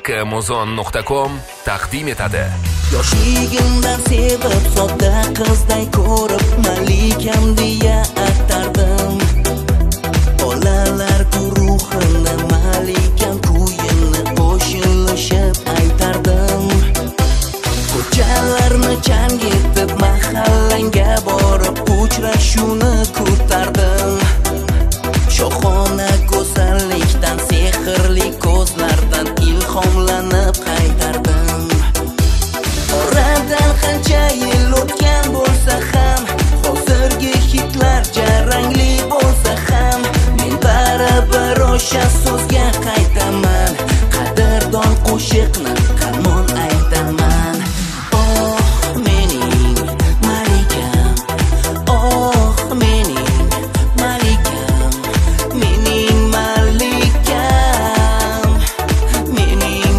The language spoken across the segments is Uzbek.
skmuzon.com taqdim etadi. Yoshligimdan sevib sodda qizday ko'rib malikam deya atardim. Bolalar guruhini malikam kuyini qo'shilishib aytardim. Ko'chalarni changitib mahallanga borib uchrashuvni kutardim. Shohona go'zallikdan sehrli ko'zlardan ilhomlanib qaytardim. Oradan qancha yil o'tgan bo'lsa ham, hozirgi hitlar jarangli bo'lsa ham, men baribir o'sha so'zga qaytaman. Qadrdon qo'shiqni hamon aytaman. Oh mening malikam, oh mening malikam, mening malikam, mening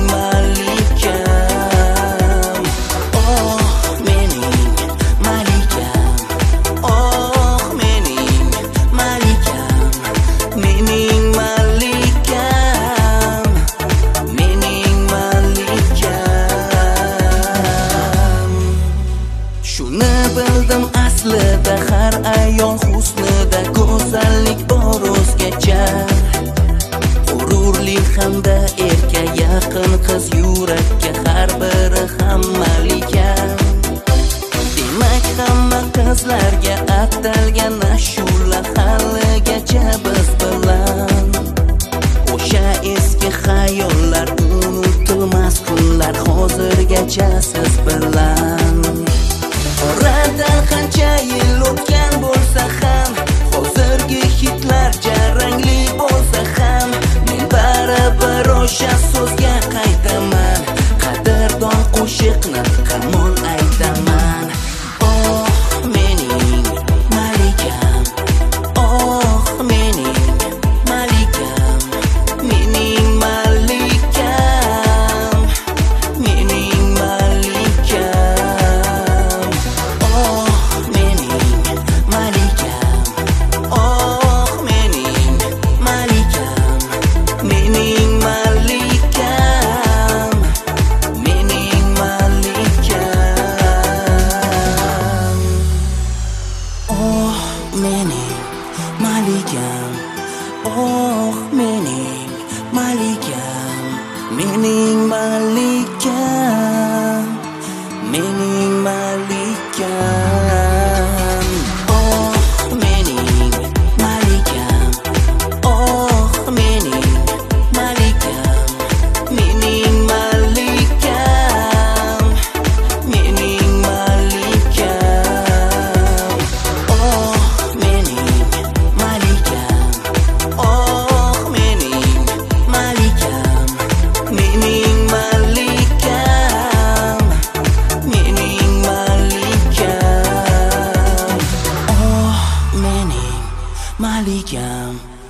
malikam. Oh mening malikam, oh mening malikam, mening malikam, mening malikam. Shuni bildim aslida har ayol husnida go'zallik bor o'zgacha. G'ururli hamda erka yaqin qiz yurakka har biri ham malika. Demak hamma qizlarga atalgan ashula haligacha biz bilan. O'sha eski xayollar unutilmas kunlar hozirgacha siz bilan. Oradan qancha yil o'tgan bo'lsa ham, hozirgi hitlar jarangli bo'lsa ham, men baribir o'sha so'zga qaytaman. Qadrdon qo'shiqni hamon aytaman. Oh mening malikam, oh mening malikam, mening malikam, mening malikam. Oh mening malikam, oh mening malikam, mening malikam, mening malikam. Oh mening malikam, oh mening malikam, mening malikam, mening malikam. Oh mening malikam, oh mening malikam, mening malikam, mening malikam. Oh mening malikam, oh mening malikam, mening malikam, mening malikam. Oh mening malikam.